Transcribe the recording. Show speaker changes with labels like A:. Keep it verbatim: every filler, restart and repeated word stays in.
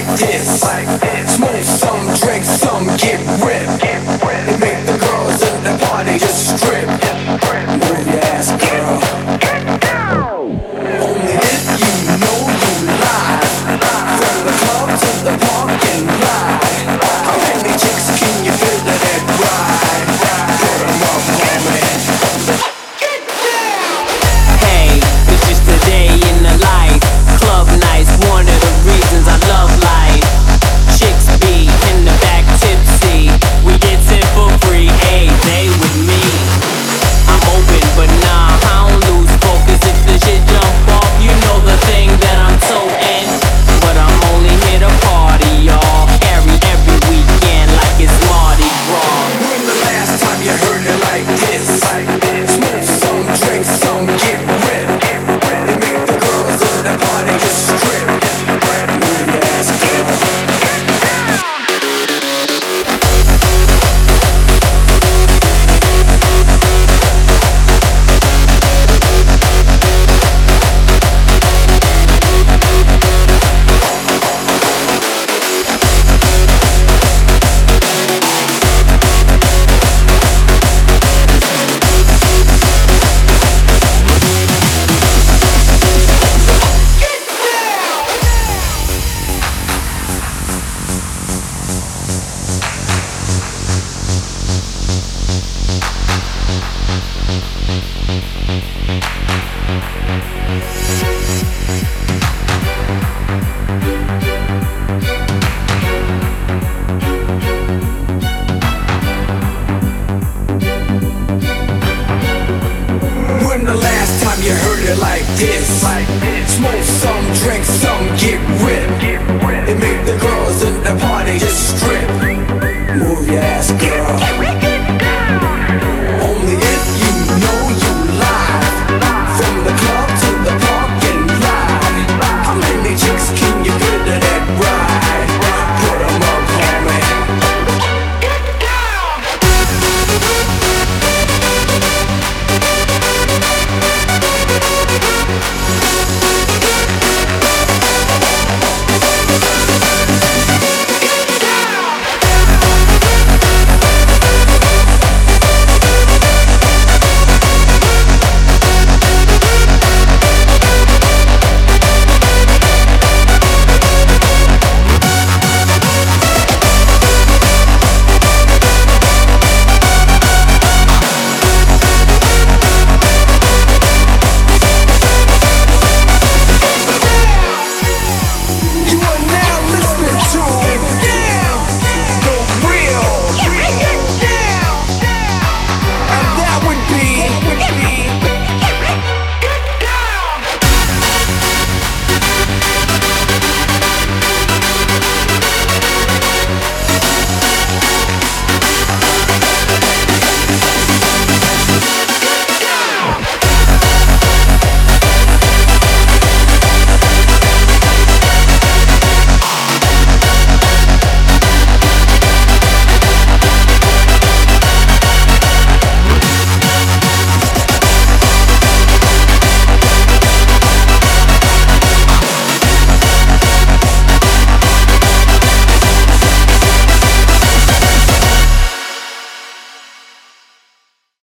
A: this. Smoke some, drink some, get ripped. And make the girls in the party just strip. Move your ass, girl. Only if you know you lie. From the club to the parking lot. How many chicks can you feel that it ride? Put 'em up, homie.
B: Hey, it's just a day in the life. Club nights, one of the reasons I love life. Chicks be in the back tipsy. We get it for free, hey, they with me. I'm open, but nah, I don't lose focus. If the shit jump off, you know the thing that I'm so in. But I'm only here to party, y'all. Carry every weekend like it's Mardi Gras.
A: When the last time you heard it like this? Smoke some, drink some, get ripped. And make the girls in the party just strip. Move your ass, girl. When the last time you heard it like this? Smoke some, drink some, get ripped. And make the girls in the party just strip. Move your ass, girl.